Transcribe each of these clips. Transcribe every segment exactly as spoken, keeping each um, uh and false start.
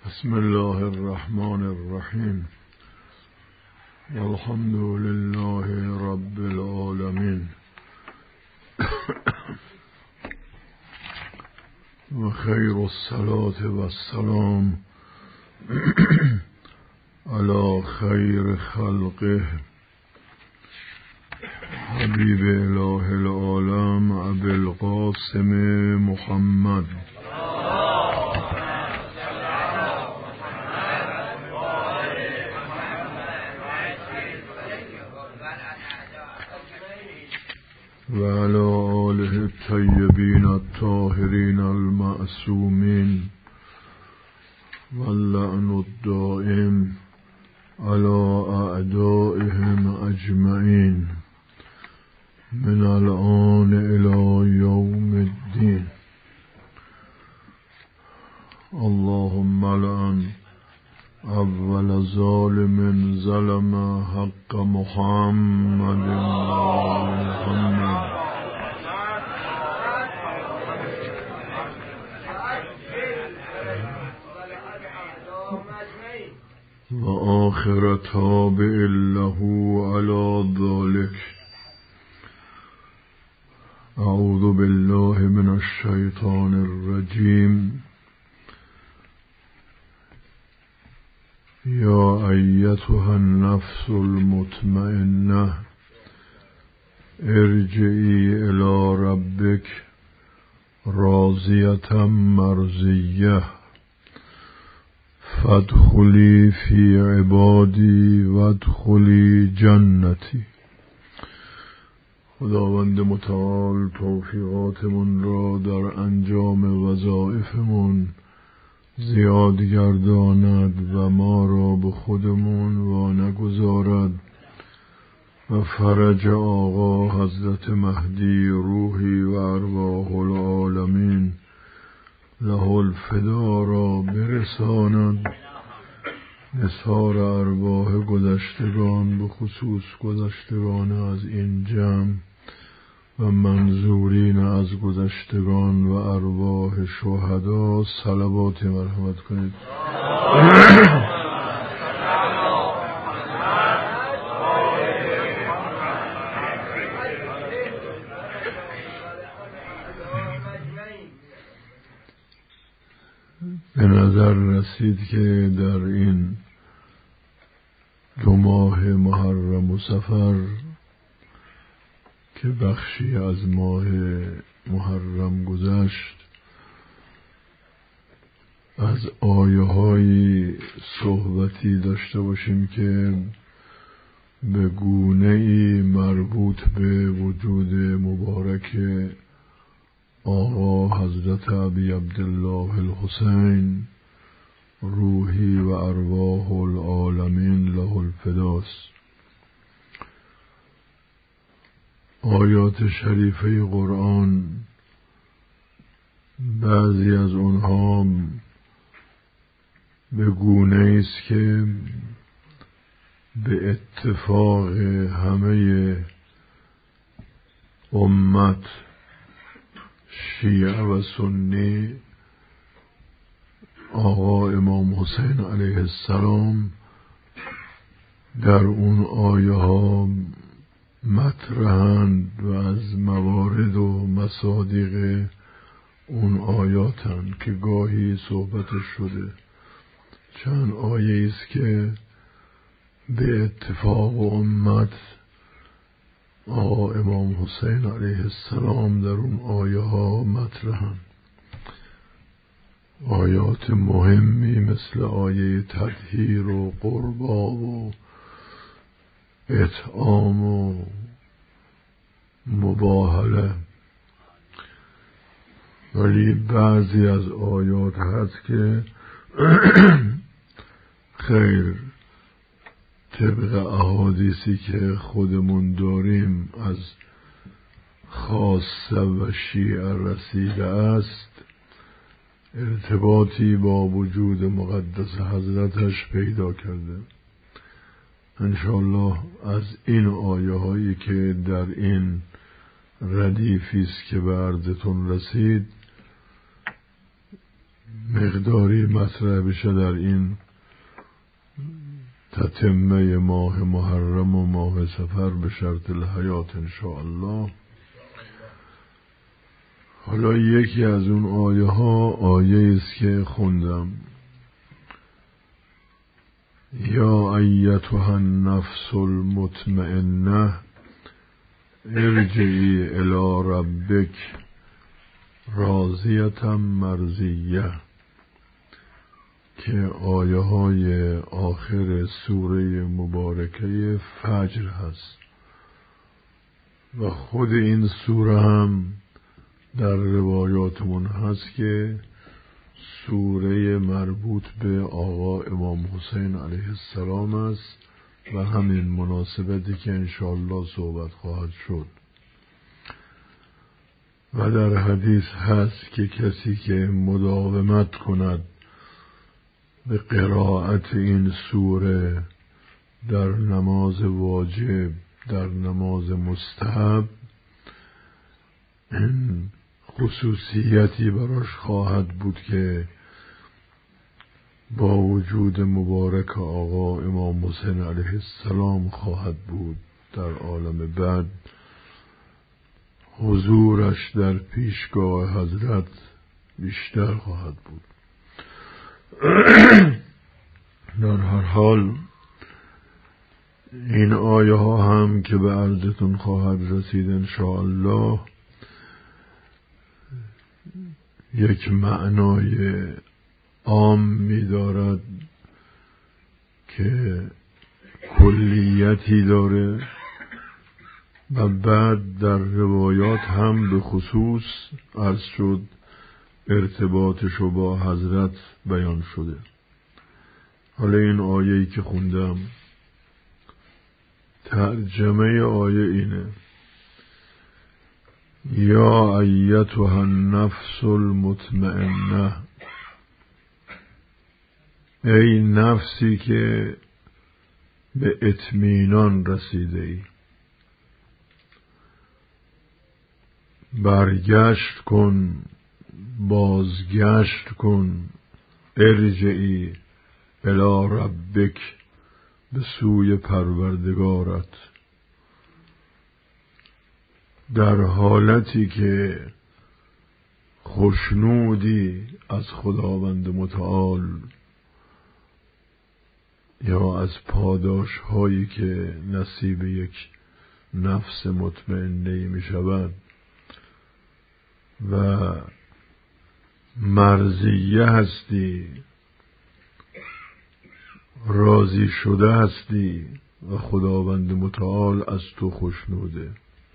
بسم الله الرحمن الرحیم. الحمد لله رب العالمین و خیر الصلاة و السلام علی خیر خلقه حبیب اله العالم ابی القاسم محمد و علی آله الطیبین الطاهرین المعصومین و اللعن الدائم علی اعدائهم اجمعین من الآن الی یوم الدین. اللهم لعن اول ظالم ظلم حق محمد و محمد و آخر تابع له علی ذلك. اعوذ بالله من الشیطان الرجیم. یا ایتها النفس المطمئنه ارجعی الی ربک راضیة مرضیه فادخلی فی عبادی وادخلی جنتی. خداوند متعال توفیقاتمون را در انجام وظایفمون زیاد گرداند و ما را به خودمون و نگذارد و فرج آقا حضرت مهدی روحی و ارواح العالمین له الفدا را برساند. نثار ارواح گذشتگان به خصوص گذشتگان از این جمع و منظورین از گذشتگان و ارواح شهدا صلوات مرحمت کنید. به نظر رسید که در این دو ماه محرم و صفر که بخشی از ماه محرم گذشت از آیه های صحبتی داشته باشیم که به گونه ای مربوط به وجود مبارک آقا حضرت ابی عبدالله الحسین روحی و ارواح العالمین له الفداست. آیات شریفه قرآن بعضی از اونها به گونه است که به اتفاق همه امت شیعه و سنی آقا امام حسین علیه السلام در اون آیه ها مطرحند و از موارد و مصادیق اون آیاتند که گاهی صحبتش شده. چند آیه است که به اتفاق امت آقا امام حسین علیه السلام در اون آیه ها مطرحند. آیات مهمی مثل آیه تطهیر و قربا و اطعام و مباهله. ولی بعضی از آیات هست که خیر طبق احادیثی که خودمون داریم از خاصه و شیعه رسیده است ارتباطی با وجود مقدس حضرتش پیدا کرده. انشاءالله از این آیه هایی که در این ردیفی است که به عرضتون رسید مقداری مطرح بشه در این تتمه ماه محرم و ماه سفر به شرط الحیات انشاءالله. حالا یکی از اون آیه ها آیه است که خوندم: یا ایتها النفس المطمئنه ارجعی الی ربک راضیة مرضیه، که آیه های آخر سوره مبارکه فجر هست و خود این سوره هم در روایاتمون هست که سوره مربوط به آقا امام حسین علیه السلام است و همین مناسبتی که انشاءالله صحبت خواهد شد. و در حدیث هست که کسی که مداومت کند به قرائت این سوره در نماز واجب، در نماز مستحب، این خصوصیتی براش خواهد بود که با وجود مبارک آقا امام حسین علیه السلام خواهد بود در عالم بعد، حضورش در پیشگاه حضرت بیشتر خواهد بود. در هر حال این آیه ها هم که به عرضتون خواهد رسید انشاءالله یک معنای عام می دارد که کلیتی داره و بعد در روایات هم به خصوص عرض شد ارتباطش با حضرت بیان شده. حالا این آیه‌ای که خوندم ترجمه آیه اینه: یا ایتها النفس المطمئنه، ای نفسی که به اطمینان رسیده ای، برگشت کن، بازگشت کن، ارجعی الی ربک، به سوی پروردگارت، در حالتی که خوشنودی از خداوند متعال یا از پاداش هایی که نصیب یک نفس مطمئنه می شود و مرضیه هستی، راضی شده هستی و خداوند متعال از تو خوشنوده.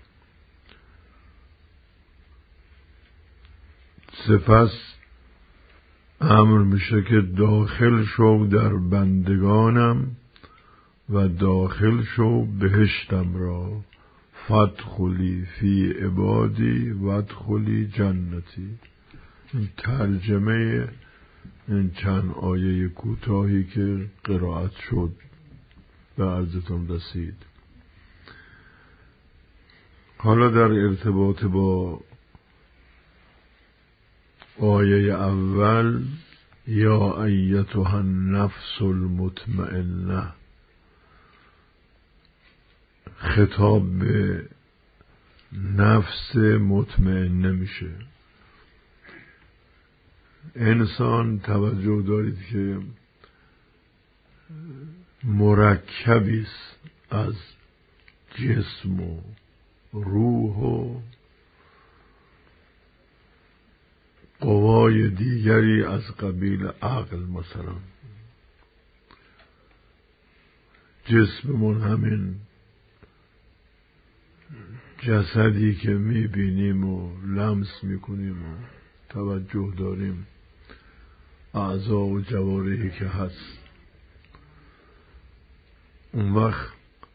سپس امر میشه که داخل شو در بندگانم و داخل شو بهشتم را، فادخلی فی عبادی وادخلی جنتی. این ترجمه این چند آیه کوتاهی که قرائت شد به عرضتون رسید. حالا در ارتباط با آیه اول یا ایتها النفس المطمئنه، خطاب به نفس مطمئنه میشه. انسان توجه دارید که مرکبی است از جسم و روح و قوای دیگری از قبیل عقل. مثلا جسممون همین جسدی که میبینیم و لمس میکنیم و توجه داریم، اعضا و جوارحی که هست، اون وقت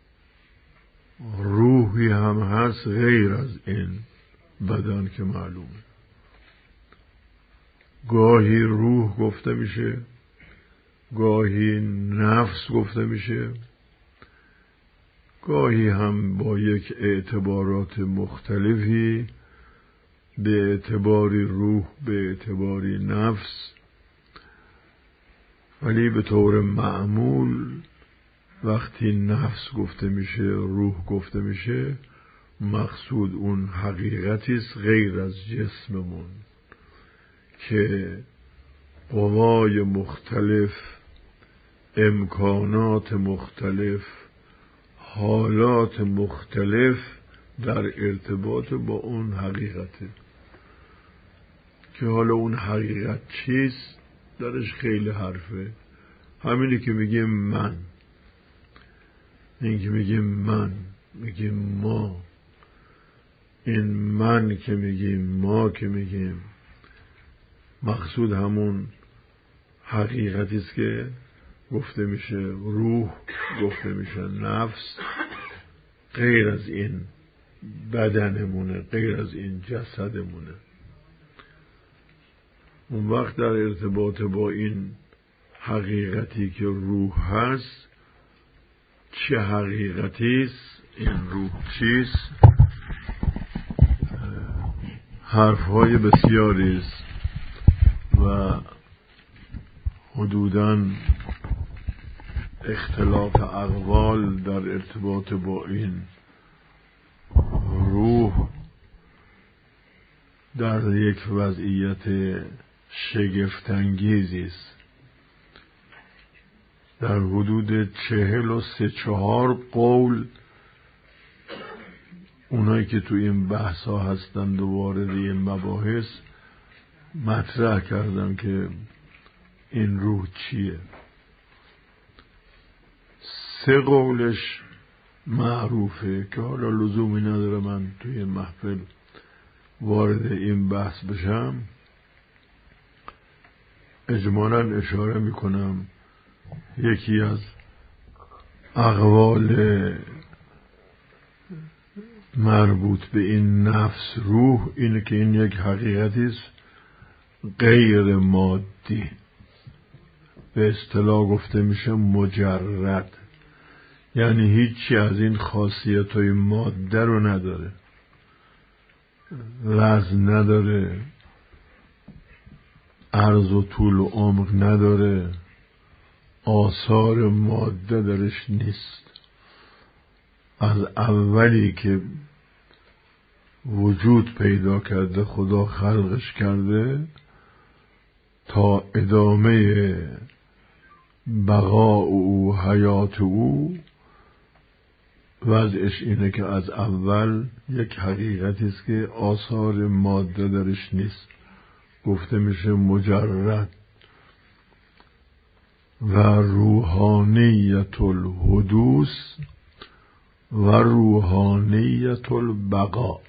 روحی هم هست غیر از این بدن که معلومه. گاهی روح گفته میشه، گاهی نفس گفته میشه، گاهی هم با یک اعتبارات مختلفی به اعتباری روح، به اعتباری نفس ولی به طور معمول وقتی نفس گفته میشه، روح گفته میشه، مقصود اون حقیقتی است غیر از جسممون که قوای مختلف، امکانات مختلف، حالات مختلف در ارتباط با اون حقیقته که حالا اون حقیقت چیست درش خیلی حرفه. همینی که میگیم من، این که میگیم من، میگیم ما، این من که میگیم، ما که میگیم، مقصود همون حقیقتی است که گفته میشه روح، گفته میشه نفس، غیر از این بدنمونه، غیر از این جسدمونه. اون وقت در ارتباط با این حقیقتی که روح هست، چه حقیقتی است، این روح چیست، حرفهای بسیاری است و حدوداً اختلاف اقوال در ارتباط با این روح در یک وضعیت شگفت‌انگیزی است. در حدود چهل و سه چهار قول اونایی که تو این بحث ها هستند و وارد این مباحث مطرح کردن که این روح چیه. سه قولش معروفه که حالا لزومی نداره من توی محفل وارد این بحث بشم. اجمالاً اشاره میکنم یکی از اقوال مربوط به این نفس روح اینه که این یک حقیقتی است غیر مادی، به اصطلاح گفته میشه مجرد، یعنی هیچی از این خاصیت‌های ماده رو نداره، وزن نداره، عرض و طول و عمق نداره، آثار ماده درش نیست. از اولی که وجود پیدا کرده، خدا خلقش کرده، تا ادامه بقا او، حیات او، وضعش اینه که از اول یک حقیقتی است که آثار ماده درش نیست، گفته میشه مجرد. و روحانیت الحدوث و روحانیت البقا.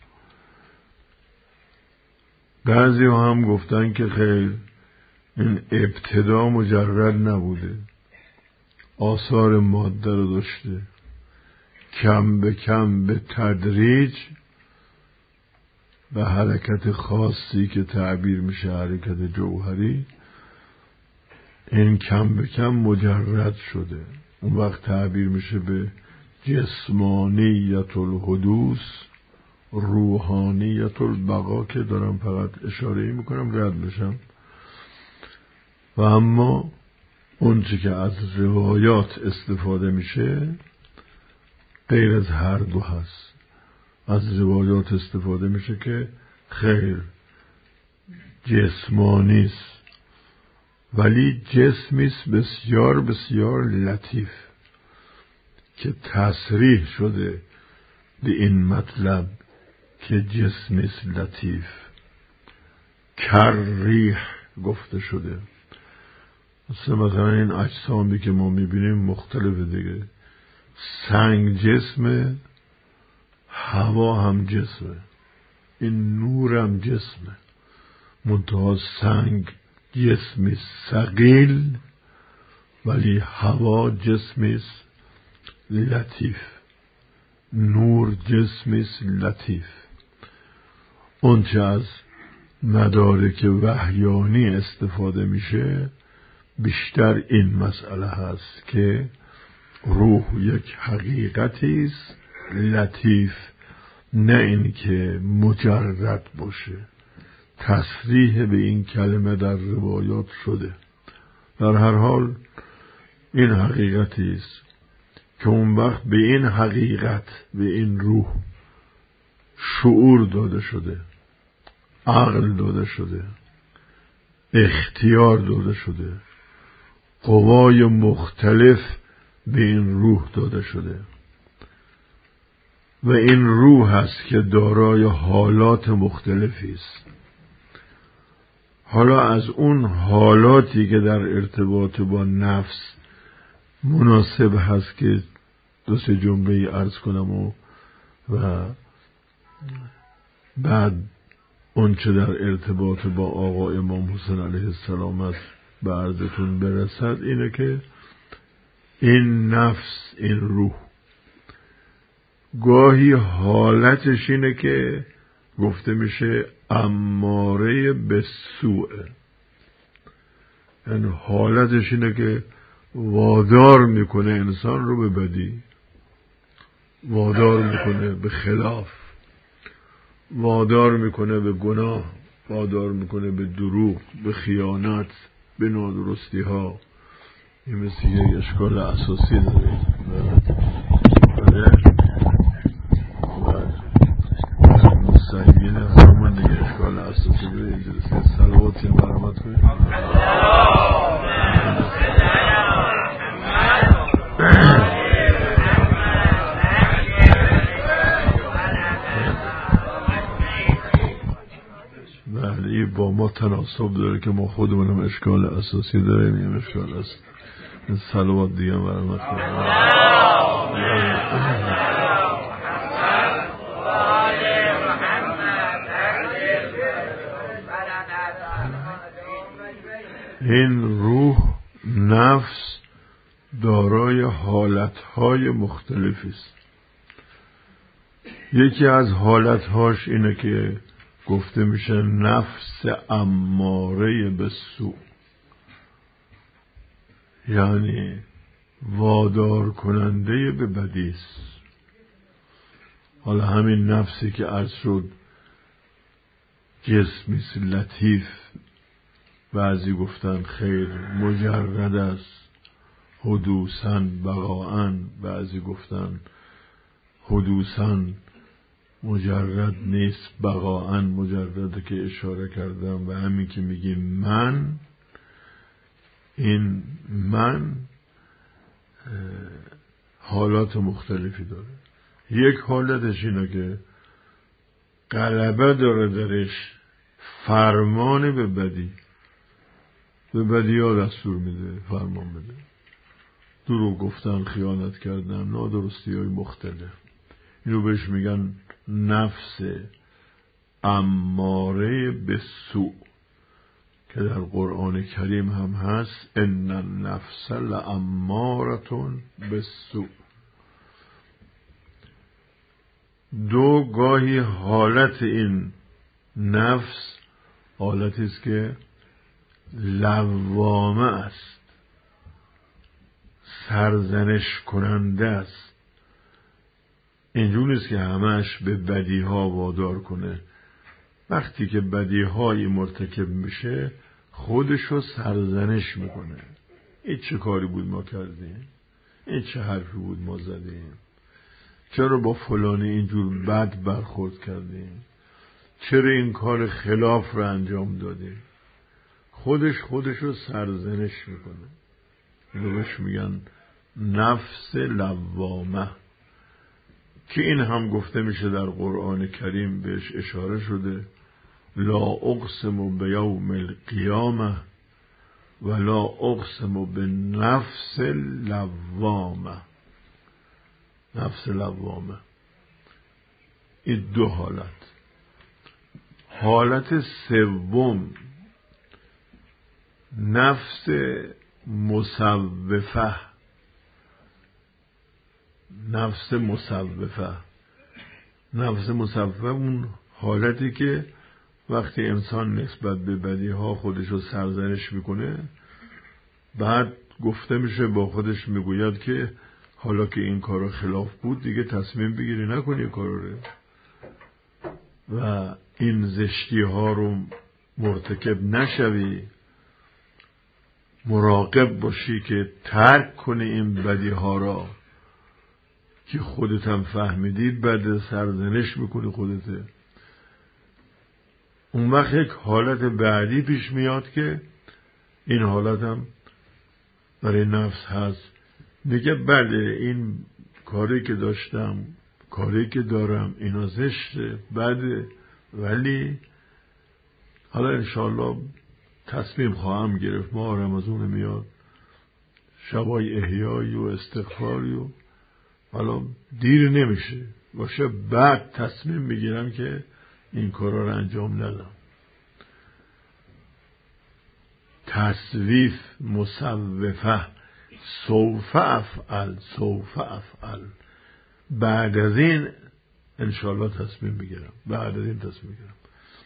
بعضی هم گفتن که خیر، این ابتدا مجرد نبوده، آثار ماده رو داشته، کم به کم به تدریج به حرکت خاصی که تعبیر میشه حرکت جوهری، این کم به کم مجرد شده. اون وقت تعبیر میشه به جسمانیت الحدوث، روحانیت البقا، که دارم فقط اشاره میکنم رد بشم. و اما اون چی که از روایات استفاده میشه غیر از هر دو هست. از روایات استفاده میشه که خیر، جسمانی است، ولی جسمی است بسیار بسیار لطیف، که تصریح شده به این مطلب که جسمی است لطیف، کریح گفته شده. مثلا این اجسامی که ما میبینیم مختلفه دیگه. سنگ جسمه، هوا هم جسمه، این نور هم جسمه، منتها سنگ جسمی ثقیل ولی هوا جسمی لطیف، نور جسمی لطیف. اون چه از مدارک وحیانی استفاده میشه بیشتر این مسئله هست که روح یک حقیقتی است لطیف، نه این که مجرد باشه. تصریح به این کلمه در روایات شده در هر حال این حقیقتی است که اون وقت به این حقیقت، به این روح شعور داده شده، عقل داده شده، اختیار داده شده، قوای مختلف به این روح داده شده و این روح است که دارای حالات مختلفی است. حالا از اون حالاتی که در ارتباط با نفس مناسب هست که دو سه جمله عرض کنم و, و بعد اون چه در ارتباط با آقا امام حسین علیه السلام است به عرضتون برسد، اینه که این نفس، این روح گاهی حالتش اینه که گفته میشه اماره به سوء، یعنی حالتش اینه که وادار میکنه انسان رو به بدی، وادار میکنه به خلاف، وادار میکنه به گناه، وادار میکنه به دروغ، به خیانت، به نادرستی ها. این مثل یک اشکال اساسی داره. مستحیل همون دیگه اشکال اساسی داره. این جلسه صلواتی برامت کنید. بله با ما تناسب داره که ما خودمونم اشکال اساسی داریم. این اشکال است. این صلوات دیگه برامت کنید. این روح، نفس دارای حالتهای مختلفی است. یکی از حالتهاش اینه که گفته میشه نفس اماره به سوء، یعنی وادار کننده به بدی است. حالا همین نفسی که عرض شد جسمی است لطیف، بعضی گفتن خیر مجرد است حدوثاً بقاءً، بعضی گفتن حدوثاً مجرد نیست بقاءً مجرده که اشاره کردم. و همین که میگیم من، این من حالات مختلفی داره. یک حالتش اینه که غلبه داره درش فرمان به بدی، به بدی ها دستور میده، فرمان میده، دروغ گفتن، خیانت کردن، نادرستی های مختلف. اینو بهش میگن نفس اماره به سوء که در قرآن کریم هم هست ان النفس لامارة بالسوء. دو گاهی حالت این نفس حالتی است که لوامه است، سرزنش کننده است. اینجور نیست که همش به بدی ها وادار کنه. وقتی که بدی هایی مرتکب میشه خودشو سرزنش میکنه. این چه کاری بود ما کردیم؟ این چه حرفی بود ما زدیم؟ چرا با فلانی اینجور بد برخورد کردیم؟ چرا این کار خلاف رو انجام دادیم؟ خودش خودشو سرزنش میکنه. اینو بهش میگن نفس لوامه که این هم گفته میشه در قرآن کریم بهش اشاره شده لا اقسم بیوم القیامه ولا اقسم بالنفس لوامه. نفس لوامه این دو حالت. حالت سوم نفس مصوفه. نفس مصوفه نفس مصوفه اون حالتی که وقتی انسان نسبت به بدی ها خودش رو سرزنش میکنه، بعد گفته میشه با خودش میگوید که حالا که این کار خلاف بود دیگه تصمیم بگیری نکنی کار رو و این زشتی ها رو مرتکب نشوی. مراقب باشی که ترک کنی این بدی ها را که خودت هم فهمیدی، بعد سرزنش میکنی خودته. اون وقت یک حالت بعدی پیش میاد که این حالت هم برای نفس هست، میگه بله این کاری که داشتم، کاری که دارم اینا زشته، بده، ولی حالا انشاءالله تصمیم خواهم گرفت. ما رمضان میاد، شبای احیایی و استغفاری و حالا دیر نمیشه باشه، بعد تصمیم میگیرم که این کارا رو انجام ندم. تصویف مصوفه، سوف افعل سوف افعل، بعد از این انشاءالله تصمیم میگیرم، بعد از این تصمیم میگیرم.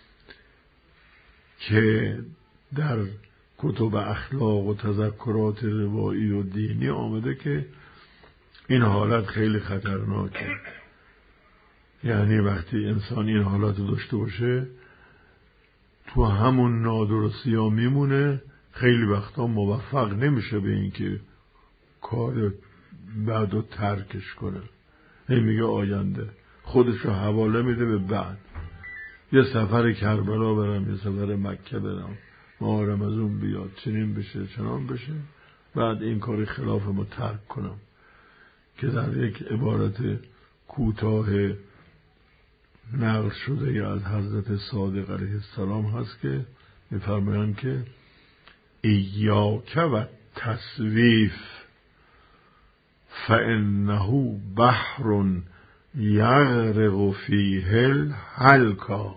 که در کتب اخلاق و تذکرات روایی و دینی آمده که این حالت خیلی خطرناکه. یعنی وقتی انسان این حالت رو داشته باشه تو همون نادرستی ها میمونه، خیلی وقتا موفق نمیشه به این که کار بعد رو ترکش کنه. این میگه آینده، خودش رو حواله میده به بعد. یه سفر کربلا برم، یه سفر مکه برم، ماه رمضان بیاد، چنین بشه چنان بشه، بعد این کار خلاف ما ترک کنم. که در یک عبارت کوتاه نقل شده از حضرت صادق علیه السلام هست که میفرمایند که ایاک و تسویف فانه بحر یغرق فیه الحلقا.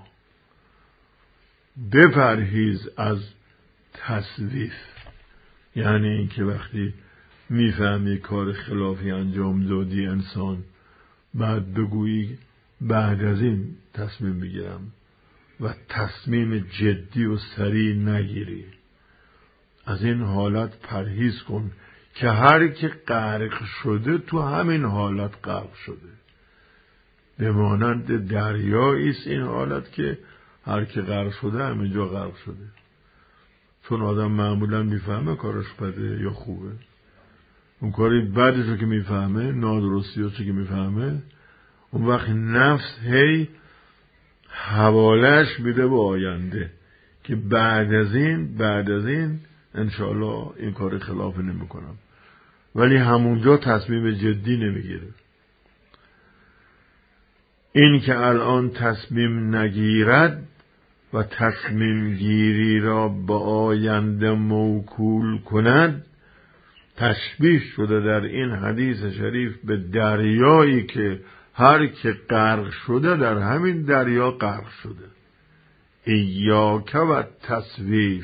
بپرهیز از تسویف، یعنی اینکه وقتی میفهمی کار خلافی انجام دادی انسان، بعد بگویی بعد از این تصمیم میگیرم و تصمیم جدی و سریع نگیری. از این حالت پرهیز کن که هر که غرق شده تو همین حالت غرق شده. به مانند دریایی است این حالت که هر که غرق شده همینجا غرق شده. چون آدم معمولا میفهمه کارش بده یا خوبه. اون کاری بعدش رو که میفهمه، نادرستی رو که میفهمه، اون وقت نفس هی حوالهش میده به آینده که بعد از این بعد از این انشاءالله این کار خلاف نمی کنم، ولی همونجا تصمیم جدی نمیگیره. این که الان تصمیم نگیرد و تصمیم گیری را به آینده موکول کند، تشبیه شده در این حدیث شریف به دریایی که هر که غرق شده در همین دریا غرق شده. ایاک و تسویف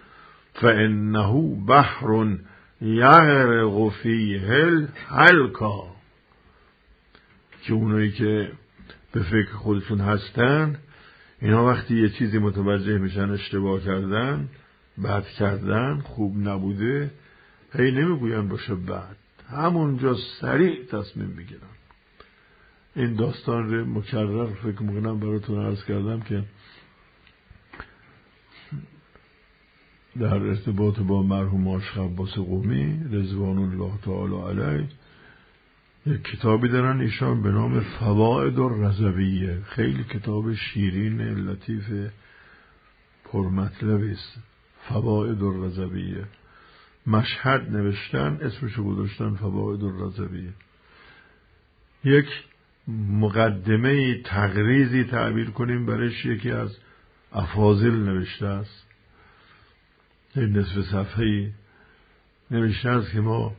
فانه بحر یغرق فیه الحلقا. که اونایی که به فکر خودشون هستن، اینا وقتی یه چیزی متوجه میشن اشتباه کردن، بد کردن، خوب نبوده، هی نمیگوین باشه بعد، همونجا سریع تصمیم میگیرن. این داستان رو مکرر فکر میکنم براتون عرض کردم که در ارتباط با مرحوم عاشق عباس قمی رضوان الله تعالی علیه یک کتابی دارن ایشان به نام فوائد الرضویه. خیلی کتاب شیرین لطیف پرمطلبی است. فوائد الرضویه مشهد نوشتن، اسمشو گذاشتن فوائد الرضویه. یک مقدمه تقریزی تعبیر کنیم برش، یکی از افاضل نوشته است، این نصف صفحه‌ای نوشته است که ما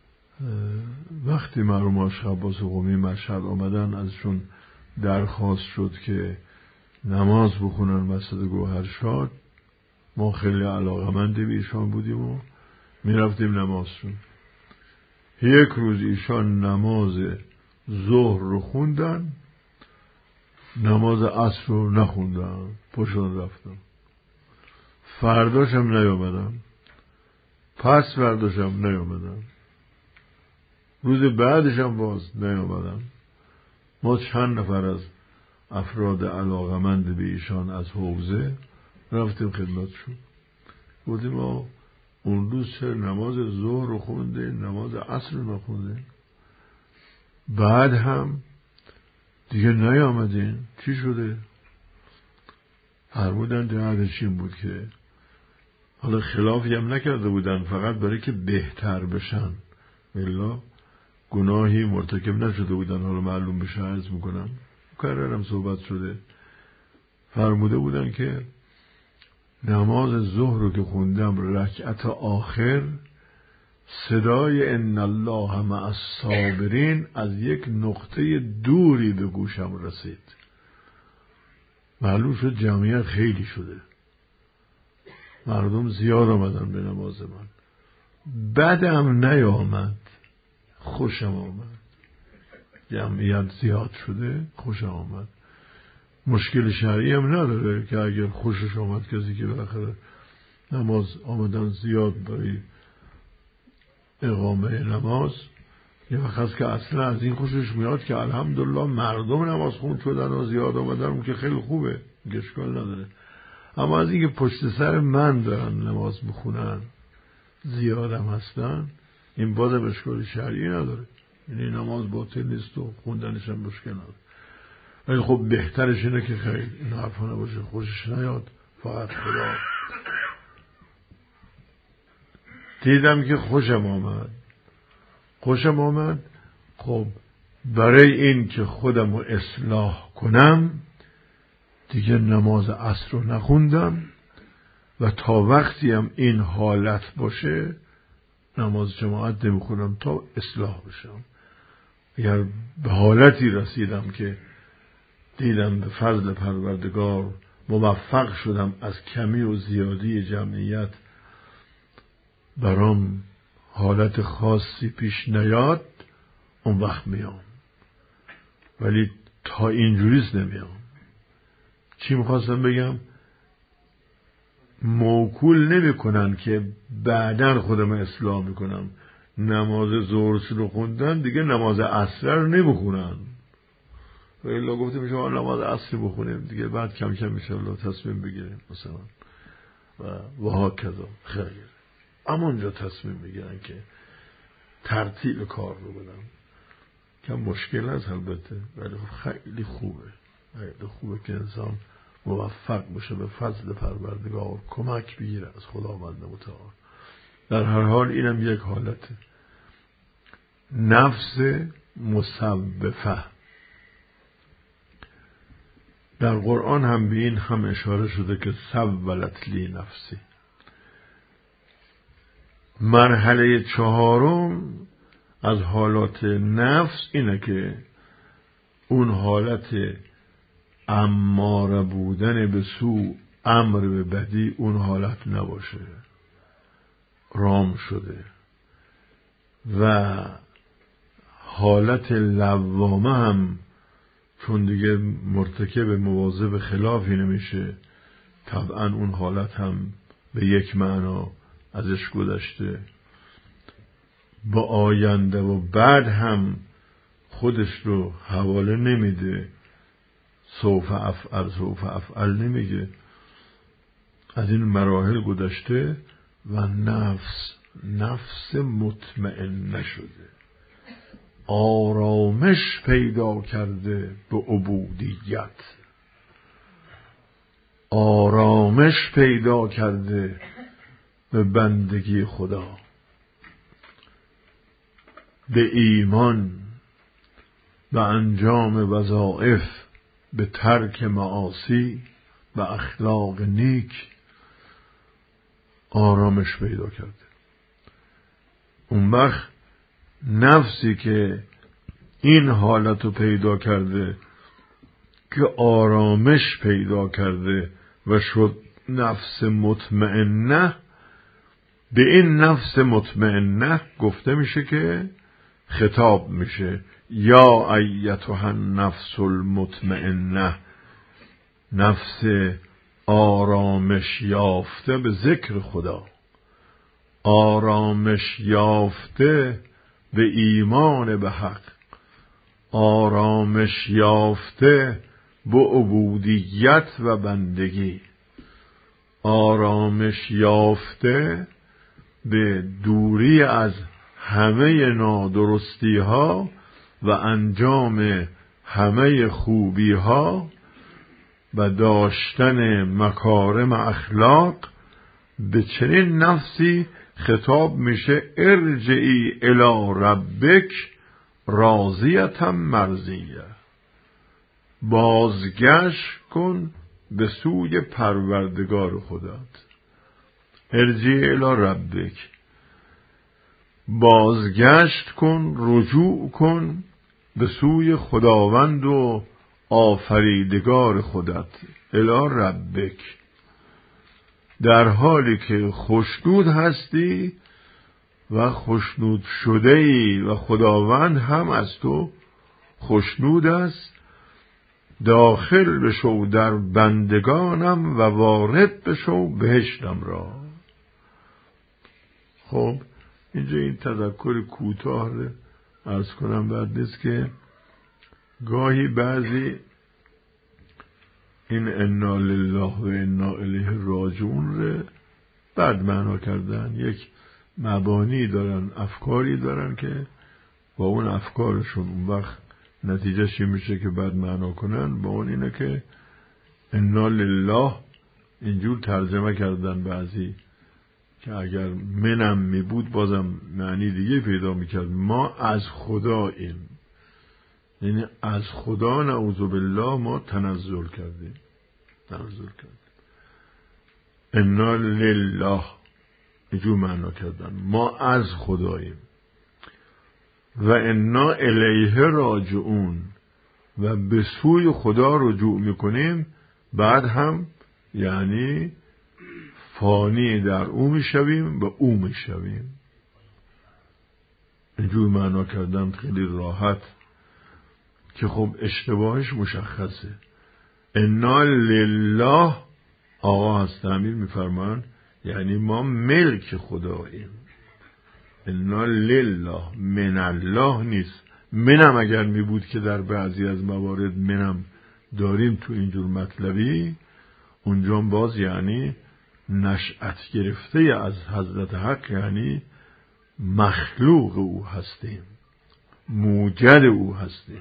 وقتی مرحوم عاشق عباس قمی مشهد آمدن ازشون درخواست شد که نماز بخونن مسجد گوهرشاد، ما خیلی علاقمند به ایشان بودیم و میرفتیم نمازشون. یک روز ایشان نماز ظهر رو خوندن، نماز عصر رو نخوندن، پشون رفتن. فرداشم نیامدن، پس فرداشم نیامدن، روز بعدش هم باز نیامدن. ما چند نفر از افراد علاقمند به ایشان از حوزه رفتیم خدمتشون، گفتیم ما اون روز چرا نماز ظهر رو خونده، نماز عصر رو نخونده؟ بعد هم دیگه نیامدین، چی شده؟ فرمودن جهتش این بود که حالا خلافی هم نکرده بودن، فقط برای که بهتر بشن، الا گناهی مرتکب نشده بودن. حالا معلوم بشه عرض میکنم، مکررم صحبت شده. فرموده بودن که نماز ظهر رو که خوندم رکعت آخر، صدای ان الله مع الصابرین از یک نقطه دوری به گوشم رسید. معلوم شد جمعیت خیلی شده، مردم زیاد آمدن به نماز من. بدم نیامد، خوشم آمد. جمعیت زیاد شده، خوشم آمد. مشکل شرعی هم نداره که اگر خوشش آمد کسی که بالاخره نماز آمدن زیاد برای اقامه نماز، یه وقت هست که اصلا از این خوشش میاد که الحمدلله مردم نماز خون شدن و زیاد آمدن، اون که خیلی خوبه، اشکال نداره. اما از این که پشت سر من دارن نماز میخونن، زیادم هستن، این بازم اشکال شرعی نداره. یعنی نماز باطل نیست و خوندنش هم مشکل نداره. ولی خب بهترش اینه که خیلی این حرفا نباشه، خوشش نیاد، فقط خدا. دیدم که خوشم آمد خوشم آمد خب برای این که خودم رو اصلاح کنم دیگه نماز عصر رو نخوندم و تا وقتی هم این حالت باشه نماز جماعت نمیخونم تا اصلاح بشم. اگر به حالتی رسیدم که دیدم به فضل پروردگار موفق شدم از کمی و زیادی جمعیت برام حالت خاصی پیش نیاد، اون وقت میام. ولی تا اینجوریست نمیام. چی میخواستم بگم؟ موکول نمی کنن که بعداً خودم اصلاح میکنم. نماز ظهر رو خوندن دیگه نماز عصر رو نمیخونن. و الا گفتیم میشه نماز عصر بخونیم دیگه، بعد کم کم میشه الله تصمیم بگیریم مثلا و وها کذا خیر. اما اونجا تصمیم میگیرن که ترتیب کار رو بدن. کم مشکل هست البته، ولی خیلی خوبه، خیلی خوبه که انسان موفق بشه به فضل پروردگار کمک بگیره از خداوند متعال. در هر حال اینم یک حالته، نفس مسوفه. در قرآن هم به این هم اشاره شده که سولت لی نفسی. مرحله چهارم از حالات نفس اینه که اون حالت اماره بودن به سو، امر به بدی، اون حالت نباشه، رام شده و حالت لوامه هم چون دیگه مرتکب مواظب خلافی نمیشه، طبعا اون حالت هم به یک معنا ازش گذشته، با آینده و بعد هم خودش رو حواله نمیده، سوف افعل سوف افعل نمیگه، از این مراحل گذشته و نفس نفس مطمئن نشده، آرامش پیدا کرده به عبودیت، آرامش پیدا کرده به بندگی خدا، به ایمان، به انجام وظایف، به ترک معاصی، به اخلاق نیک آرامش پیدا کرده. اون وقت نفسی که این حالت رو پیدا کرده که آرامش پیدا کرده و شد نفس مطمئنه، به این نفس مطمئنه گفته میشه که خطاب میشه یا ایتها النفس المطمئنه، نفس آرامش یافته به ذکر خدا، آرامش یافته به ایمان به حق، آرامش یافته به عبودیت و بندگی، آرامش یافته به دوری از همه نادرستی ها و انجام همه خوبی ها و داشتن مکارم اخلاق، به چنین نفسی خطاب میشه ارجعی الی ربک راضیة مرضیه، بازگشت کن به سوی پروردگار خودت. ارجعی الی ربک، بازگشت کن، رجوع کن به سوی خداوند و آفریدگار خودت. الی ربک، در حالی که خوشنود هستی و خوشنود شده ای و خداوند هم از تو خوشنود است. داخل بشو در بندگانم و وارد بشو بهشتم را. خب اینجا این تذکر کوتاه عرض کنم بعد نیست که گاهی بعضی این انا لله و انا الیه راجعون رو بد معنا کردن. یک مبانی دارن، افکاری دارن که با اون افکارشون اون وقت نتیجه چی میشه که بد معنا کنن. با اون اینه که انا لله اینجور ترجمه کردن بعضی که اگر منم می بود بازم معنی دیگه پیدا میکرد. ما از خداییم، یعنی از خدا نعوذ بالله ما تنزل کردیم تنزل کردیم انا لله اینجور معنا کردن، ما از خداییم. و انا الیه راجعون، و به سوی خدا رجوع میکنیم، بعد هم یعنی فانی در او میشویم و او میشویم. اینجور معنا کردن خیلی راحت که خب اشتباهش مشخصه. انا لله آقا هست تعمیر میفرمان یعنی ما ملک خداییم. انا لله من الله نیست. منم اگر می بود که در بعضی از موارد منم داریم تو اینجور مطلبی، اونجا باز یعنی نشأت گرفته از حضرت حق، یعنی مخلوق او هستیم، موجد او هستیم.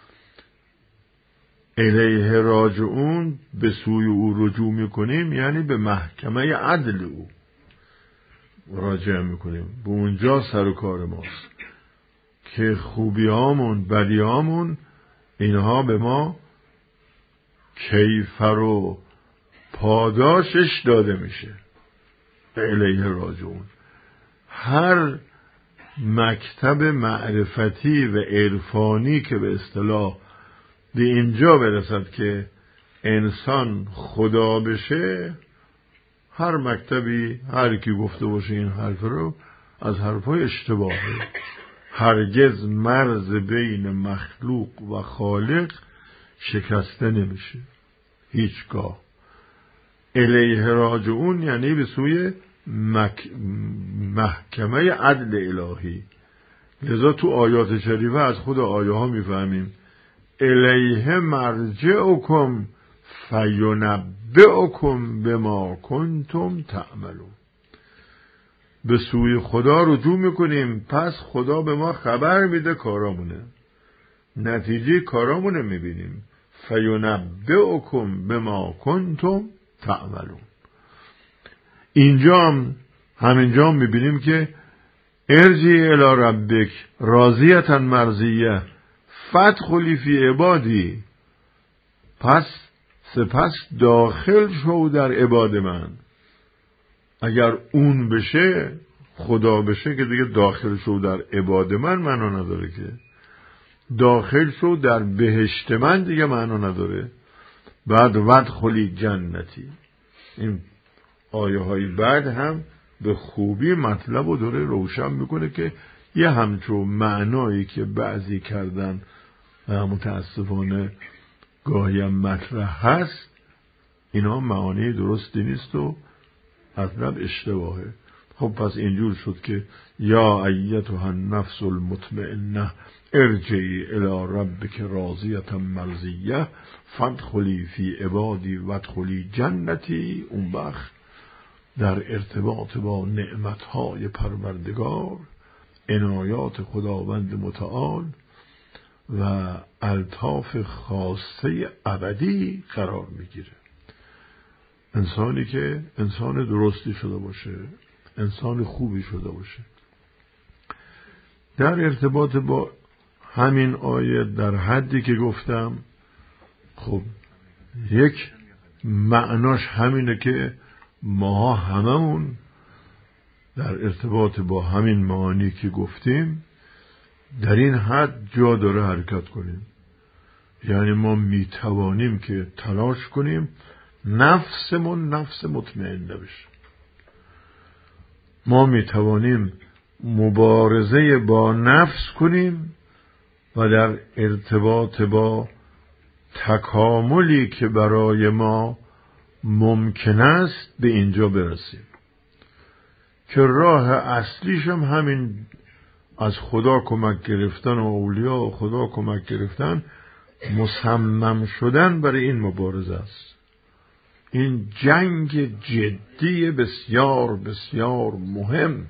الیه راجعون، به سوی او رجوع میکنیم یعنی به محکمه عدل او راجع میکنیم. به اونجا سر و کار ماست که خوبیامون بدیامون اینها به ما کیفر و پاداشش داده میشه. الیه راجعون، هر مکتب معرفتی و عرفانی که به اصطلاح به اینجا برسد که انسان خدا بشه، هر مکتبی هر کی گفته باشه این حرف رو، از حرفای اشتباهه. هرگز مرز بین مخلوق و خالق شکسته نمیشه هیچگاه. الیه راجعون یعنی به سوی مک... محکمه عدل الهی. لذا تو آیات شریفه از خود آیه ها میفهمیم الیه مرجعکم فینبئکم بما کنتم تعملون. به سوی خدا رجوع میکنیم، پس خدا به ما خبر میده کارامونه، نتیجه کارامونه میبینیم. فینبئکم بما کنتم تعملون. اینجا هم همینجا هم میبینیم که ارجعی الی ربک راضیة مرضیه فادخلی فی عبادی، پس سپس داخل شو در عباد من. اگر اون بشه، خدا بشه، که دیگه داخل شو در عباد من معنا نداره، که داخل شو در بهشت من دیگه معنا نداره. بعد وادخلی جنتی، این آیه های بعد هم به خوبی مطلب رو داره روشن میکنه که یه همچون معنایی که بعضی کردن متاسفانه گاهی هم مطرح هست، اینا معانی درستی نیست و اصلا اشتباهه. خب پس اینجور شد که یا ایتها النفس المطمئنه ارجعی الی ربک راضیة مرضیه فادخلی فی عبادی وادخلی جنتی. اون وقت در ارتباط با نعمتهای پروردگار، عنایات خداوند متعال و الطاف خاصه ابدی قرار میگیره. انسانی که انسان درستی شده باشه، انسان خوبی شده باشه، در ارتباط با همین آیه در حدی که گفتم، خب یک معناش همینه که ما هممون در ارتباط با همین معانی که گفتیم در این حد جا داره حرکت کنیم. یعنی ما میتوانیم که تلاش کنیم نفسمون نفس مطمئنه بشه. ما میتوانیم مبارزه با نفس کنیم و در ارتباط با تکاملی که برای ما ممکن است به اینجا برسیم که راه اصلیش هم همین از خدا کمک گرفتن و اولیاء و خدا کمک گرفتن، مصمم شدن برای این مبارزه است. این جنگ جدی بسیار بسیار مهم،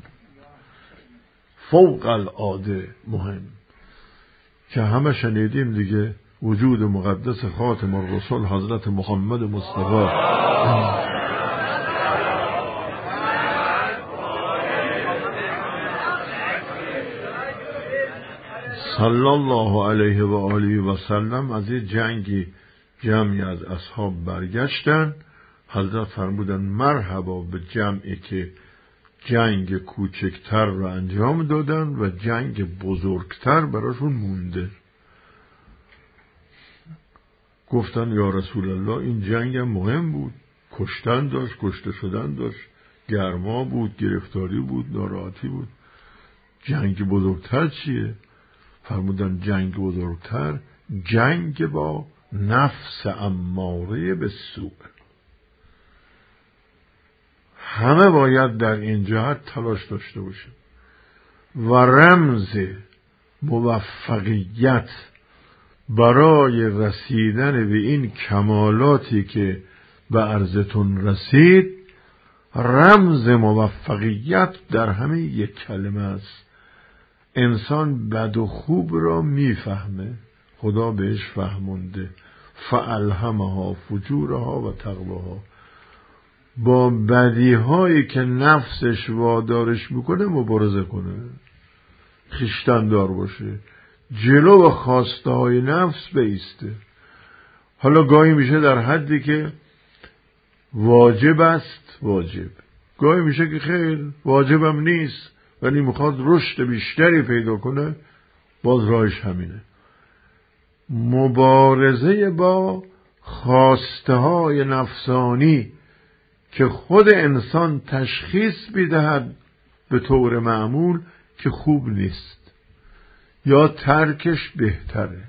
فوق العاده مهم، که همه شنیدیم دیگه، وجود مقدس خاتم الرسل حضرت محمد مصطفی صلی الله علیه و آله و سلم از این جنگی جمعی از اصحاب برگشتن. حضرت فرمودن مرحبا به جمعی که جنگ کوچکتر رو انجام دادن و جنگ بزرگتر براشون مونده. گفتن یا رسول الله این جنگ هم مهم بود، کشتن داشت، کشته شدن داشت، گرما بود، گرفتاری بود، ناراحتی بود، جنگ بزرگتر چیه؟ فرمودن جنگ بزرگتر جنگ با نفس اماره به سوء. همه باید در این جهت تلاش داشته باشیم و رمز موفقیت برای رسیدن به این کمالاتی که به عرضتون رسید، رمز موفقیت در همین یک کلمه است. انسان بد و خوب را میفهمه، خدا بهش فهمونده، فالهمها فجورها و تقواها. با بدیهایی که نفسش وادارش میکنه مبارزه کنه، خویشتن‌دار باشه، جلو خواسته های نفس بیسته. حالا گاهی میشه در حدی که واجب است واجب، گاهی میشه که خیر واجبم نیست ولی میخواد رشد بیشتری پیدا کنه، باز راهش همینه. مبارزه با خواسته های نفسانی که خود انسان تشخیص میدهد به طور معمول که خوب نیست یا ترکش بهتره،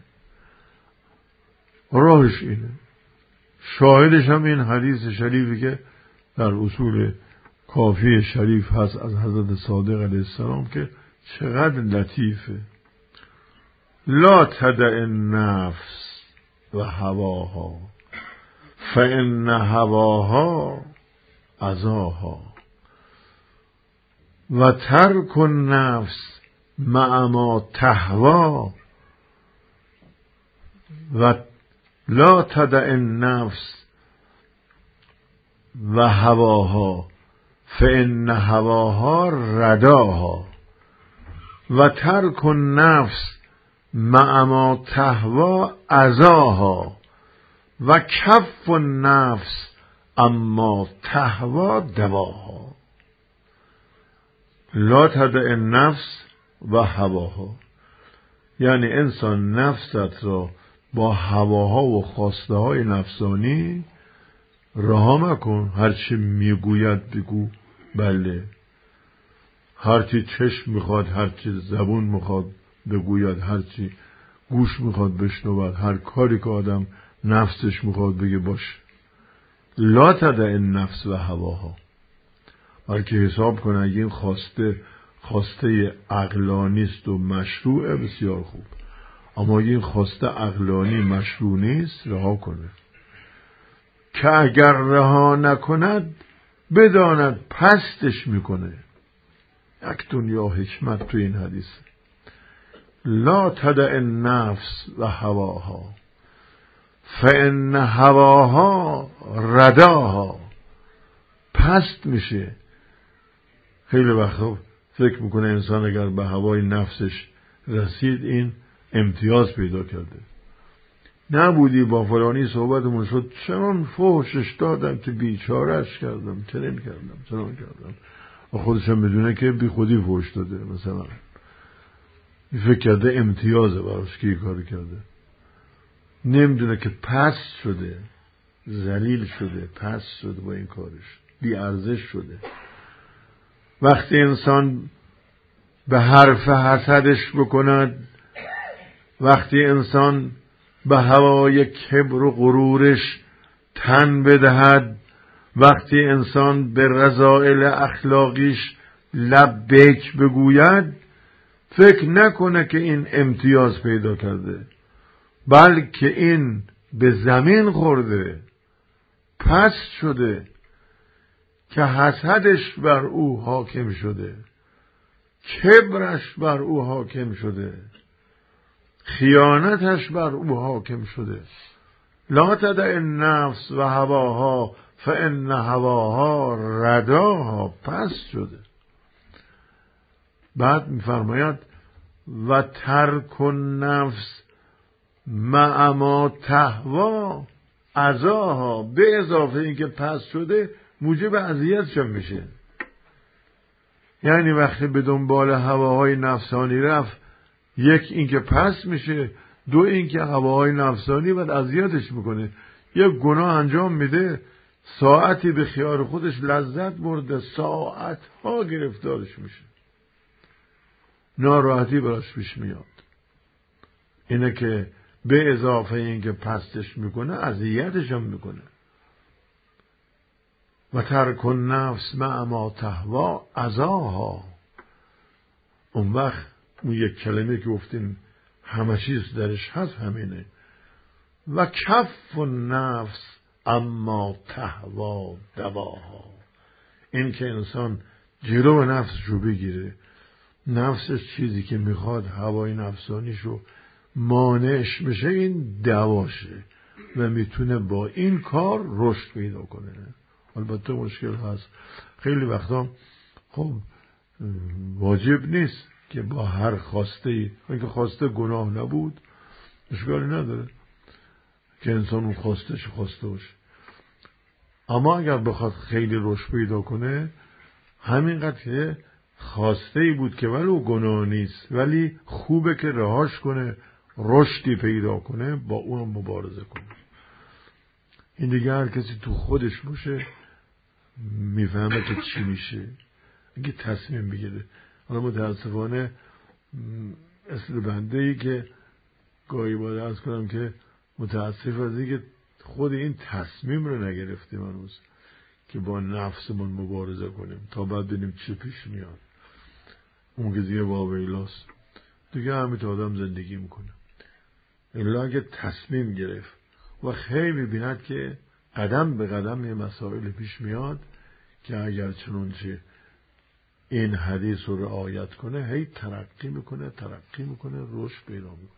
راهش اینه. شاهدش هم این حدیث شریفی که در اصول کافی شریف هست از حضرت صادق علیه السلام که چقدر لطیفه. لا تدع النفس و هواها فإن هواها عزاها و ترک النفس مع ما تهوا و لا تدع النفس و هواها فإن هواها رداها و ترک النفس مع ما تهوا عزاها و کف النفس اما تهوا دواها. لا تدع النفس و هواها یعنی انسان نفست را با هواها و خواسته های نفسانی رها مکن. هرچی میگوید بگو، بله، هرچی چشم میخواد، هرچی زبون میخواد بگوید، هرچی گوش میخواد بشنود، هر کاری که آدم نفسش میخواد بگه باشه. لا تدع النفس و هواها، بلکه حساب کنه اگه این خواسته خواسته عقلانی است و مشروعه بسیار خوب، اما اگه این خواسته عقلانی مشروع نیست رها کنه، که اگر رها نکند بداند پستش میکنه. یک دنیا حکمت تو این حدیث. لا تدع النفس و هواها فان هواها رداها. پست میشه. خیلی وقتا فکر میکنه انسان اگر به هوای نفسش رسید این امتیاز پیدا کرده. نبودی با فلانی صحبتمون شد چنان فحشش دادم که بیچارهش کردم، چنین کردم، چنان کردم. و خودشم بدونه که بی خودی فحش داده. مثلا فکر کرده امتیازه براش که کار کرده. نمیدونه که پست شده، ذلیل شده، پست شده با این کارش، بی ارزش شده. وقتی انسان به حرف حسدش بکند، وقتی انسان به هوای کبر و غرورش تن بدهد، وقتی انسان به رذائل اخلاقیش لبیک بگوید، فکر نکنه که این امتیاز پیدا کرده، بلکه این به زمین خورده، پست شده که حسدش بر او حاکم شده، کبرش بر او حاکم شده، خیانتش بر او حاکم شده. لا تدع النفس و هواها فان هواها رداها. پست شده. بعد میفرماید و ترک النفس مع ما تهوا عزاها. به اضافه این که پست شده موجب اذیتش میشه. یعنی وقتی به دنبال هواهای نفسانی رفت، یک این که پست میشه، دو این که هواهای نفسانی بعد اذیتش میکنه. یک گناه انجام میده، ساعتی به خیال خودش لذت برده، ساعت ها گرفتارش میشه، ناراحتی براش پیش میاد. اینه که به اضافه این که پستش میکنه اذیتش هم میکنه. و ترک النفس مع ما تهوا عزاها. اون وقت اون یک کلمه که گفتیم همه چیز درش هست همینه. و کف النفس اما تهوا دواها. این که انسان جلو نفسش رو بگیره، نفسش چیزی که میخواد هوای نفسانیشو مانعش میشه، این دواشه و میتونه با این کار رشد پیدا کنه. البته مشکل هست خیلی وقتا، خب واجب نیست که با هر خواسته ای، اینکه خواسته گناه نبود اشکالی نداره که انسان اون خواستش خواسته باشه، اما اگر بخواد خیلی رشد پیدا کنه، همینقدر که خواسته ای بود که ولو گناه نیست ولی خوبه که رهاش کنه، رشدی پیدا کنه، با اون مبارزه کنه. این دیگه هر کسی تو خودش باشه میفهمه که چی میشه اگه تصمیم بگیره. حالا متاسفانه اصل بنده ای که گاهی باید عرض کنم که متاسف از این که خود این تصمیم رو نگرفتیم هنوز که با نفسمون مبارزه کنیم تا بعد ببینیم چی پیش میاد. اون که دیگه واویلاست دیگه، همین آدم زندگی میکنه. الا اگه تصمیم گرفت و خیلی میبیند که قدم به قدم یه مسائل پیش میاد که اگر چنانچه این حدیث رو رعایت کنه هی ترقی میکنه ترقی میکنه رشد پیدا میکنه.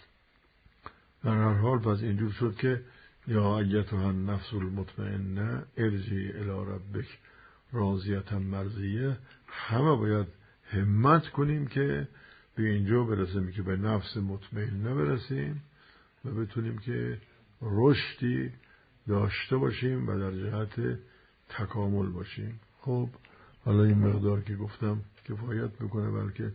در هر حال پس اینجور شد که یا ایتها النفس المطمئنه ارجعی الی ربک راضیة مرضیه. همه باید همت کنیم که به اینجا برسیم که به نفس مطمئنه برسیم و بتونیم که رشدی داشته باشیم و در جهت تکامل باشیم. خب حالا این مقدار که گفتم کفایت میکنه، بلکه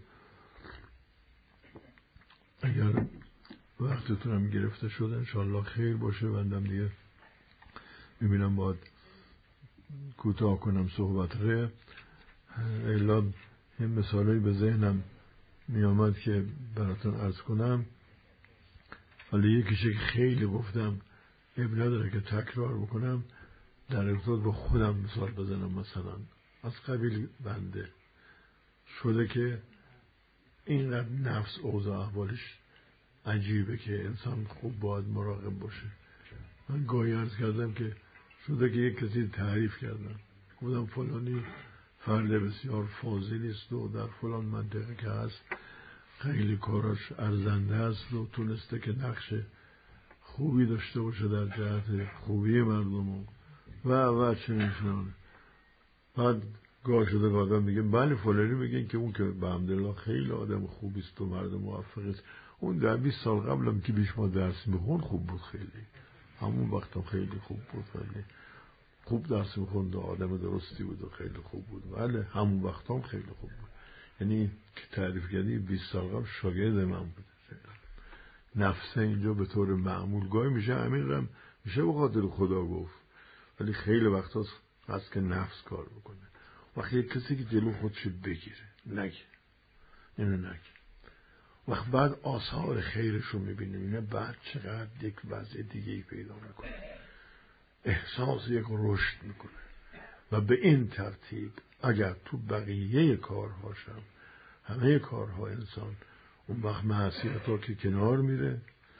اگر وقتتونم گرفته شد انشاءالله خیر باشه. بندم دیگه میبینم باید کوتاه کنم صحبت ره. الا این مثالی به ذهنم میامد که براتون عرض کنم، ولی یکیشه که خیلی گفتم اب نداره که تکرار بکنم، در ارتباط با خودم مثال بزنم. مثلا از قبیل بنده شده که اینقدر نفس اوضاع احوالش عجیبه که انسان خوب باید مراقب باشه. من گاهی عرض کردم که شده که یک کسی تعریف کردم، بودم فلانی فرد بسیار فاضلی است و در فلان منطقه که هست خیلی کاراش ارزنده است و تونسته که نقش خوبی داشته باشه در جهت خوبی مردم و و و چه میشنانه. بعد گاه شده که آدم میگه بله فلانی میگن که اون که به حمدالله خیلی آدم خوبی است و مردم موفقی است. اون در بیست سال قبلم که بیش ما درس میخون خوب بود، خیلی همون وقتم خیلی خوب بود، خیلی خوب درس میخوند و آدم درستی بود و خیلی خوب بود. بله همون وقتام خیلی خوب بود. یعنی که تعریف کردی بیست سال قبل شاگرد من بود. نفسه اینجا به طور معمول گاهی میشه عمیقم میشه به خاطر خدا گفت، ولی خیلی وقت هست, هست که نفس کار بکنه. وقتی یک کسی که جلو خودش بگیره نگه اینو نگه وقت بعد آثار خیرش رو میبینیم اینه بعد چقدر یک وضع دیگه پیدا میکنه، احساس یک رشد میکنه. و به این ترتیب اگر تو بقیه کارهاشم همه کارها انسان اون وقت معصیت ها که کنار میره،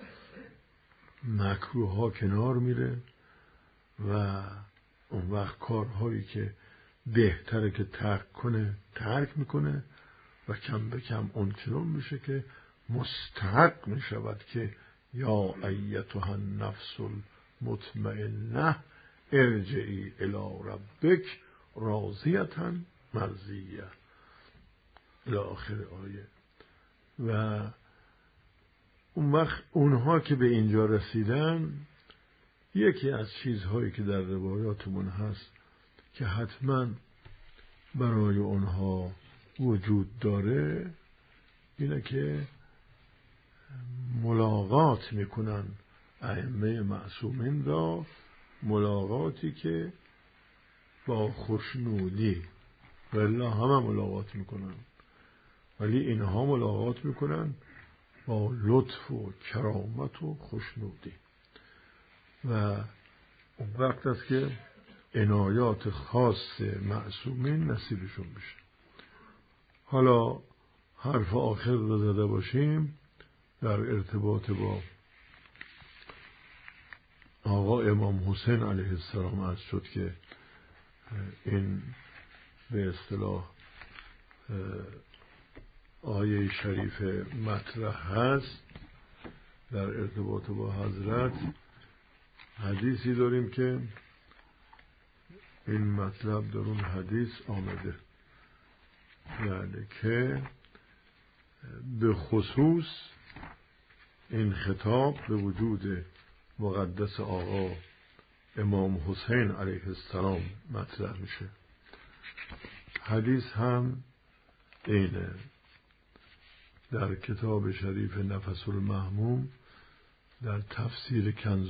مکروه ها کنار میره و اون وقت کارهایی که بهتره که ترک کنه ترک میکنه و کم به کم اون چنون میشه که مستحق میشود که یا ایتها النفس المطمئنه ارجعی الی ربک راضیة مرضیه الی آخر آیه. و اون وقت اونها که به اینجا رسیدن یکی از چیزهایی که در روایاتمون هست که حتما برای اونها وجود داره اینه که ملاقات میکنن ائمه معصومین را، ملاقاتی که با خوشنودی، والله همه ملاقات میکنن ولی اینها ملاقات میکنن با لطف و کرامت و خوشنودی و اون وقت است که عنایات خاص معصومین نصیبشون بشه. حالا حرف آخر رو زده باشیم در ارتباط با آقا امام حسین علیه السلام عرض شد که این به اصطلاح آیه شریف مطرح هست. در ارتباط با حضرت حدیثی داریم که این مطلب در اون حدیث آمده، یعنی که به خصوص این خطاب به وجود مقدس آقا امام حسین علیه السلام مطرح میشه. حدیث هم اینه، در کتاب شریف نفس المهموم در تفسیر کنز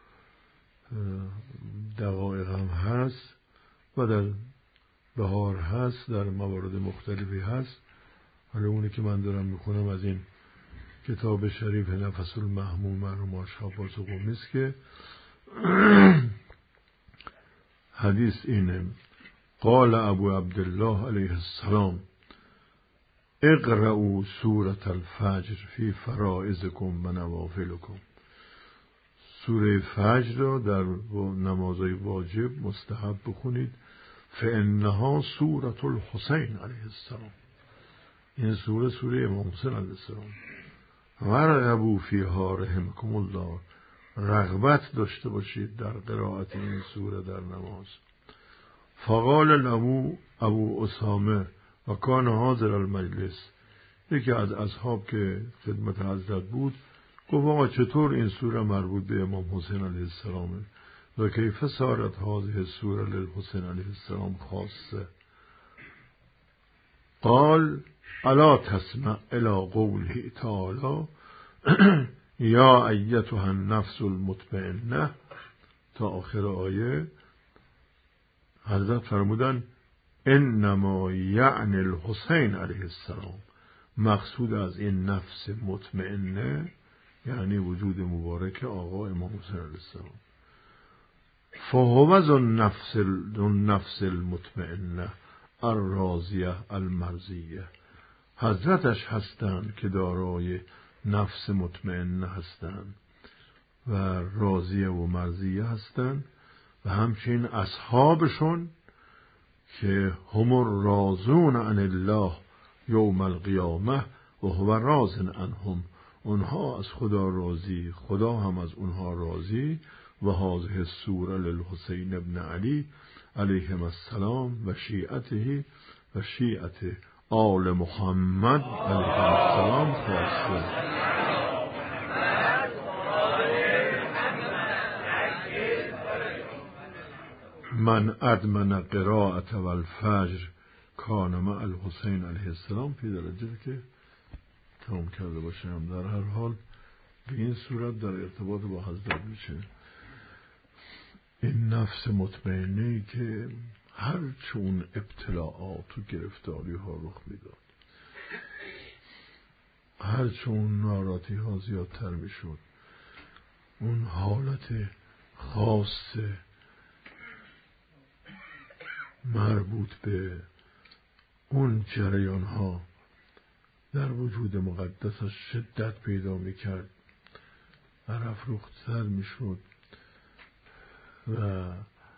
دقایق هم هست و در بهار هست، در موارد مختلفی هست. حالا اونی که من دارم میخونم از این کتاب شریف نفس المهموم مرحوم آشا عباس قمی است که حدیث اینه: قال ابو عبدالله علیه السلام اقرأوا سورة الفجر فی فرائضکم و نوافلکم. سوره فجر را در نمازهای واجب مستحب بخونید، فانها سورة الحسین علیه السلام. این سوره سوره امام حسین علیه السلام. ورغبوا فیها رحمکم الله. رغبت داشته باشید در قرائت این سوره در نماز. فقال له ابو اسامه و کان حاضر المجلس. یکی از اصحاب که خدمت حضرت بود گفت آقا چطور این سوره مربوط به امام حسین علیه السلامه و کیف صارت هذه سوره للحسین علیه السلام خاصه؟ قال الا تسمع الى قوله تعالی یا ایتها النفس المطمئنه تا آخر آیه. حضرت فرمودن انما یعنی الحسین علیه السلام. مقصود از این نفس مطمئنه یعنی وجود مبارک آقا امام حسین علیه السلام. فهو ذو النفس النفس المطمئنه الراضیه المرضیه. حضرتش هستند که دارای نفس مطمئنه هستند و راضیه و مرضیه هستند و همچنین اصحابشون که هم الرازون عن الله یوم القیامه و هو راض عنهم، اونها از خدا راضی، خدا هم از اونها راضی. و هذه السوره للحسین ابن علی علیهم السلام و شیعته و شیعت آل محمد علیهم السلام خاصه. من ادمن قراءت و الفجر کان مع الحسین علیه السلام فی درجه که تمام کرده باشم. در هر حال به این صورت در ارتباط با حضرت میشه این نفس مطمئنه که هر چون ابتلاعات و گرفتاری ها رخ میداد، هر چون ناراحتی ها زیادتر میشد، اون حالت خاص مربوط به اون جریان ها در وجود مقدسش شدت پیدا میکرد و افروختر میشد و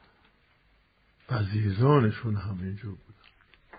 عزیزانشون هم اینجور بودن،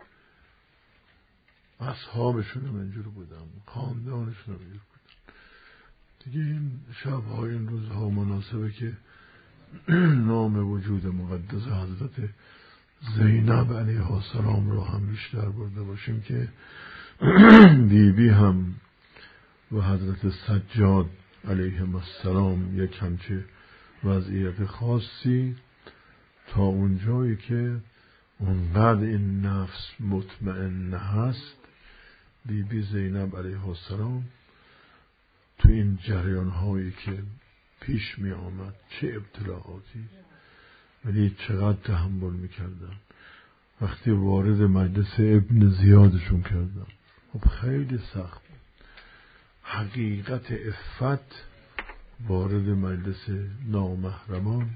اصحابشون هم اینجور بودن، خاندانشون هم اینجور بودن. دیگه این شب‌ها این روزها مناسبه که نام وجود مقدس حضرت زینب علیه السلام رو هم بیشتر برده باشیم که بی بی هم و حضرت سجاد علیهم السلام یک همچه وضعیت خاصی تا اونجایی که اونقدر این نفس مطمئن هست. بی بی زینب علیه السلام تو این جریان هایی که پیش می آمد چه ابتلاعاتی، ولی چقدر تحمل می کردن. وقتی وارد مجلس ابن زیادشون کردن خب خیلی سخت بود. حقیقت عفت وارد مجلس نامحرمان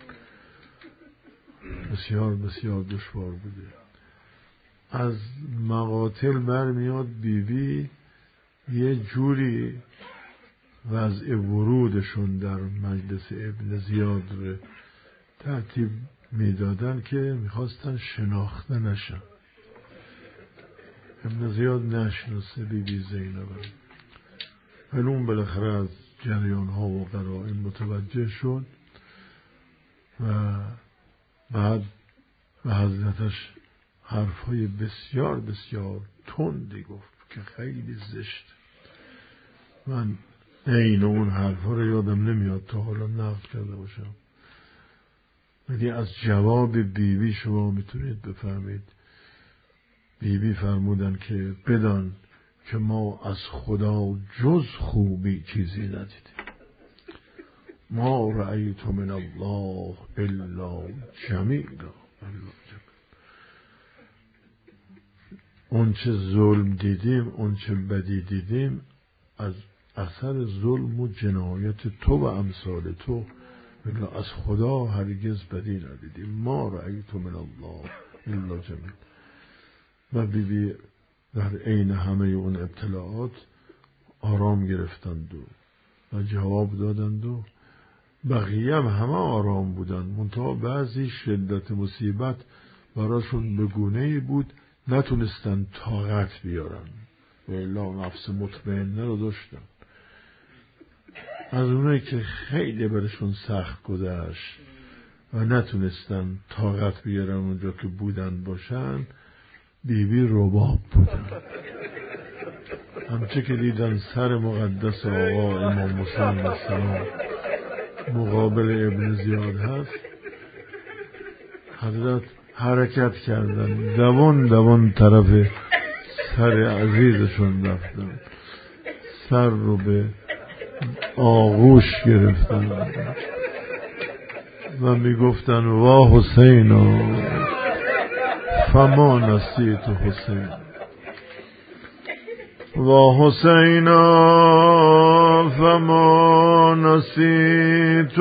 بسیار بسیار دشوار بوده. از مقاتل برمیاد بی بی یه جوری وضع ورودشون در مجلس ابن زیاد رو ترتیب میدادن که میخواستن شناخته نشن. ابن زیاد نشناسه بی بی زینب، ولی اون بالاخره از جریان ها و قرائن متوجه شد و بعد به حضرتش حرفای بسیار بسیار تندی گفت که خیلی زشت. من عین اون حرفا رو یادم نمیاد تا حالا نقل کرده باشم، ولی از جواب بیبی بی شما میتونید بفهمید. بیبی بی فرمودن که بدان که ما از خدا جز خوبی چیزی ندیدیم. ما رأیت من الله الا جمیلا. اون چه ظلم دیدیم، اون چه بدی دیدیم از اثر ظلم و جنایت تو و امثال تو، ولی از خدا هرگز بدی ندیدیم. ما رأیت من الله الا جمیل. و بی بی در عین همه اون ابتلاعات آرام گرفتند و جواب دادند و بقیه هم همه آرام بودند، منتها بعضی شدت مصیبت براشون به گونه‌ای بود نتونستن طاقت بیارن و الا نفس مطمئنه رو داشتن. از اونایی که خیلی برشون سخت گذشت و نتونستن طاقت بیارن اونجا که بودن باشن، بیبی رباب بودن. همچه که دیدن سر مقدس آقا امام حسین السلام مقابل ابن زیاد هست، حضرت حرکت کردن، دوان دوان طرف سر عزیزشون رفتن، سر رو به آغوش گرفتن و میگفتن وا حسینا فما نسیت حسین، وا حسینا فما نسیت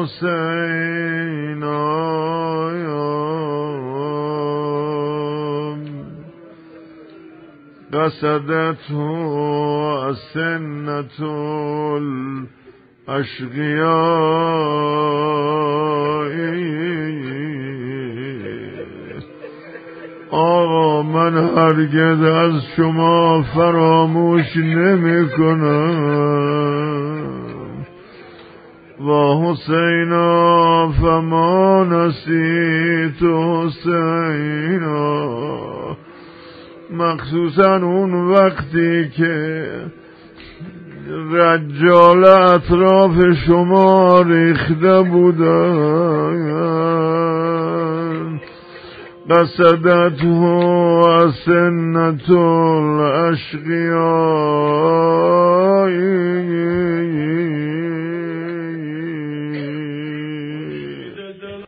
حسینا. قصدته السنة الأشقياء من هرگز از شما فراموش نمی کنم. و حسینا فما نسیت حسینا، مخصوصا اون وقتی که رجال اطراف شما ریخته بودن، قصدته اسنة الاشقیاء،